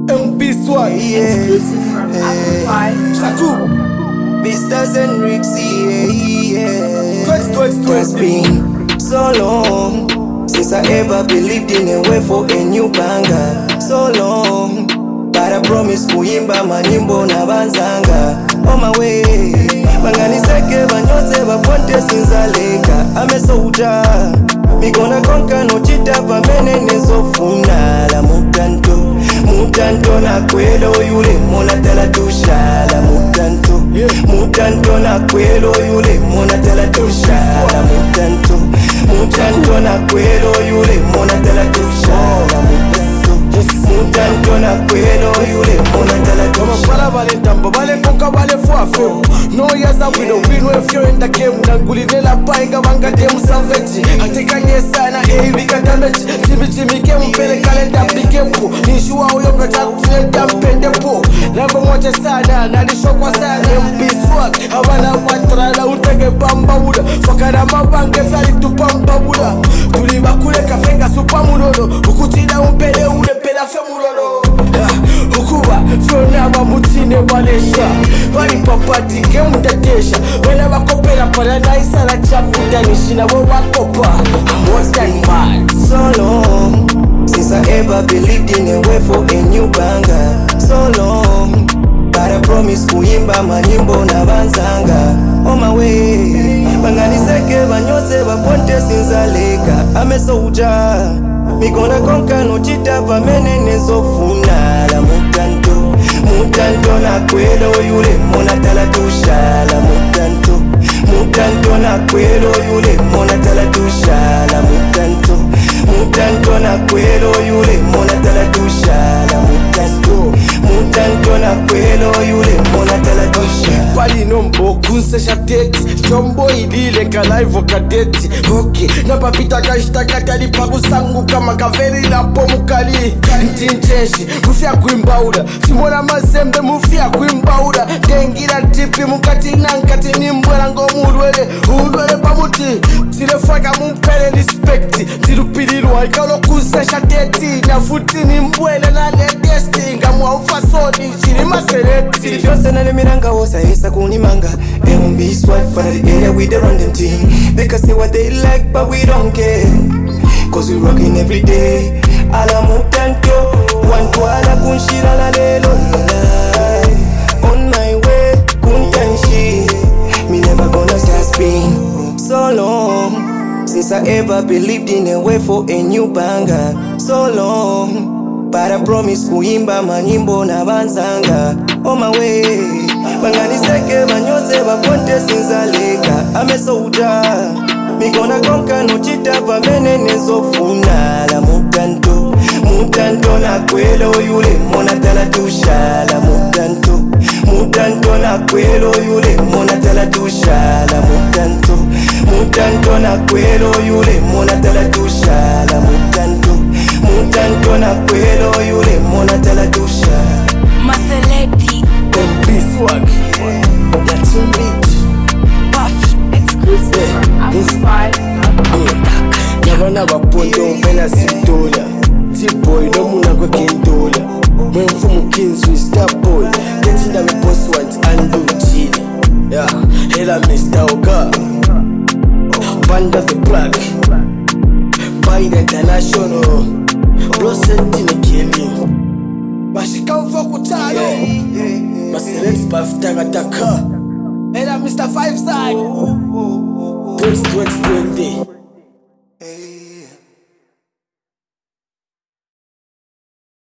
MB Swag. Exclusive from Amplify. Shaku. Vistas and Rixie, yeah. Twist. It's been so long since I ever believed in a way for a new banger. So long, but I promise kuimba manyimbo na banzanga. On my way, banganiseke banyoze baponte sinzaleka. Amesoja, me gonna conquer no chita pamene nezofuna la mutanto na kwelo yule mona tala tushala mutanto na kwelo yule mona tala tushala mutanto na kwelo yule mona tala tushala mutanto na kwelo yule mona tala Bala vale tambo, vale conca, vale fuafeu. No yaza we don't win if you're in the game. Nangulile la painga vanga demu sanvechi. Atekanye sana vika tamechi. Jimmy kemu pele kalenda bikepo. Nishua uyonga chaku tuleta mpendepo. Never moche sana, nalishokwa sana MB Swag. Hawana watrala utege bamba uda. Fakara mabange sali tupamba uda. Tuliba kule kafenga supa munono. Ukuchida umpele ule pela fe munono. Ukuba Fiona bamutine balesha Bali papati kemutatesha Wena bakopera paradise ala chaputa nishina we wakopa I'm more than mad. So long since I ever believed in a way for a new banger. So long, but I promise kuimba manyimbo na banzanga. On my way, banganiseke banyoze baponte sinzaleka. Amesoja, me gonna conquer no chita pamene nezofuna la mutanto na kwelo yule mona tala tushala mutanto na kwelo yule mona tala tushala mutanto na kwelo yule mona tala tushala mutanto na kwelo yule mona tala tushala Pali nombo kunse shateti Jombo ilile kalaivo kadeti Okay, napapita kashita katali pakusangu kama kaveri lapo mukali Ntinjeshi, mufia kuimbaura Simona mazembe mufia kuimbaura Dengira tipi mukati nankati nimbwela ngomulwele Ulwele pamuti, tirefaka mumpele respecti Tirupililwa ikalo kunse shateti Nafuti nimbwele na ledesti Ngamwa ufasoni, chini masereti Fyose na lemiranga wosa esa kunimanga MB Swag for the area we the run them team. They can say what they like but we don't care Cause we rockin' every day Ala mutanto Wantu ala kunshira la lelo On my way kuntanshi Me never gonna stop spin So long since I ever believed in a way for a new banger. So long, but I promise kuimba manyimbo na banzanga. On my way, banganiseke banyoze baponte sinzaleka. Amesoja, me gonna conquer no chita pamene nezofuna la mutanto na kwelo yule mona tala tushala mutanto na kwelo yule mona tala tushala mutanto na kwelo yule mona tala tushala mutanto na kwelo yule mona tala tushala Maseleti. MB Swag. That's a beat. Buffy. Exclusive from Amplify. Nabana baponto mpena sintola T-boy no muna kwa kendola Mwenfumu kinsu star boy Getting the boss wants and do chili. Yeah, hela Mr. Oga Banda the plug By the international Blossom in the killing Bashika mfoko talo Maseleti bafitanga taka Hela Mr. Five Side 2020